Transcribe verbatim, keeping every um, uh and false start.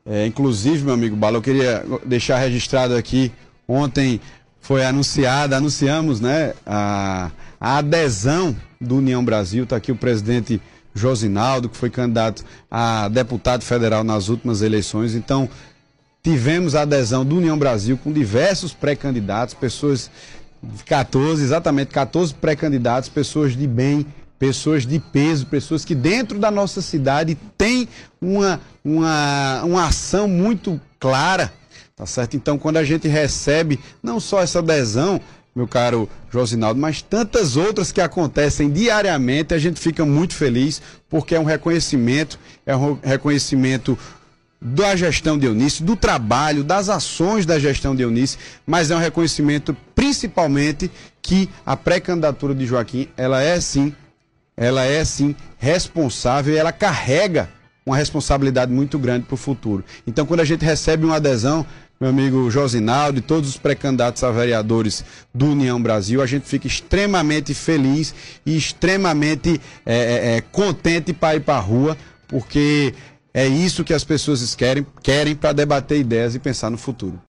É, inclusive, meu amigo Bala, eu queria deixar registrado aqui, ontem foi anunciada, anunciamos, né, a, a adesão do União Brasil. Está aqui o presidente Josinaldo, que foi candidato a deputado federal nas últimas eleições. Então, tivemos a adesão do União Brasil com diversos pré-candidatos, pessoas, quatorze, exatamente quatorze pré-candidatos, pessoas de bem, pessoas de peso, pessoas que dentro da nossa cidade têm uma, uma, uma ação muito clara, tá certo? Então, quando a gente recebe não só essa adesão, meu caro Josinaldo, mas tantas outras que acontecem diariamente, a gente fica muito feliz, porque é um reconhecimento, é um reconhecimento da gestão de Eunice, do trabalho, das ações da gestão de Eunice, mas é um reconhecimento principalmente que a pré-candidatura de Joaquim, ela é sim, ela é sim responsável, ela carrega uma responsabilidade muito grande para o futuro. Então, quando a gente recebe uma adesão, meu amigo Josinaldo e todos os pré-candidatos a vereadores do União Brasil, a gente fica extremamente feliz e extremamente é, é, é, contente para ir para a rua, porque é isso que as pessoas querem, querem para debater ideias e pensar no futuro.